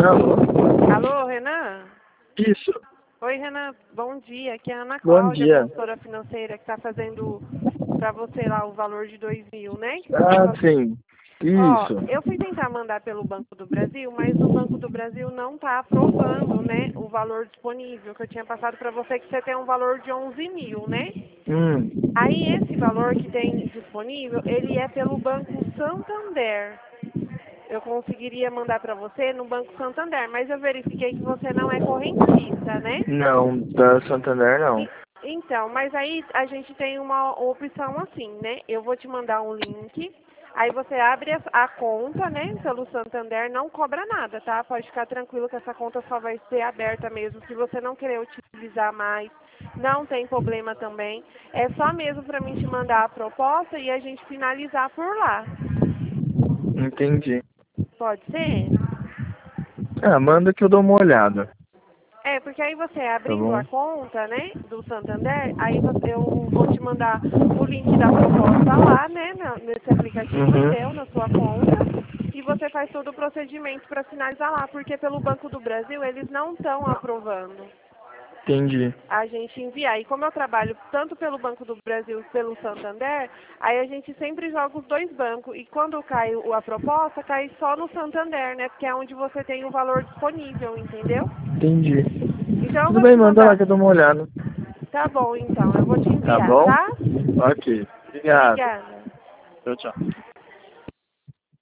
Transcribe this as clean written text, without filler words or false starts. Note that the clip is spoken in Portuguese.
Alô? Alô, Renan? Isso. Oi, Renan. Bom dia. Aqui é a Ana Bom Cláudia, dia. consultora financeira, que está fazendo para você lá o valor de 2.000, né? Sim. Ó, Isso. eu fui tentar mandar pelo Banco do Brasil, mas o Banco do Brasil não está aprovando, né, o valor disponível, que eu tinha passado para você, que você tem um valor de 11.000, né? Aí esse valor que tem disponível, ele é pelo Banco Santander. Eu conseguiria mandar para você no Banco Santander, mas eu verifiquei que você não é correntista, né? Não, da Santander não. Então, mas aí a gente tem uma opção assim, né? Eu vou te mandar um link, aí você abre a conta, né? Pelo Santander, não cobra nada, tá? Pode ficar tranquilo que essa conta só vai ser aberta mesmo. Se você não querer utilizar mais, não tem problema também. É só mesmo para mim te mandar a proposta e a gente finalizar por lá. Entendi. Pode ser? Manda que eu dou uma olhada. É, porque aí você Tá abrindo a bom? conta, né, do Santander, aí eu vou te mandar o link da proposta lá, né, nesse aplicativo seu, na sua conta, e você faz todo o procedimento para finalizar lá, porque pelo Banco do Brasil eles não estão aprovando Entendi. a gente enviar. E como eu trabalho tanto pelo Banco do Brasil e pelo Santander, aí a gente sempre joga os dois bancos. E quando cai a proposta, cai só no Santander, né? Porque é onde você tem o valor disponível, entendeu? Entendi. Então eu Tudo vou bem, te manda lá mandar. que eu dou uma olhada. Tá bom, então. Eu vou te Tá enviar, bom? tá? Ok. Obrigado. Obrigada. Tchau, tchau.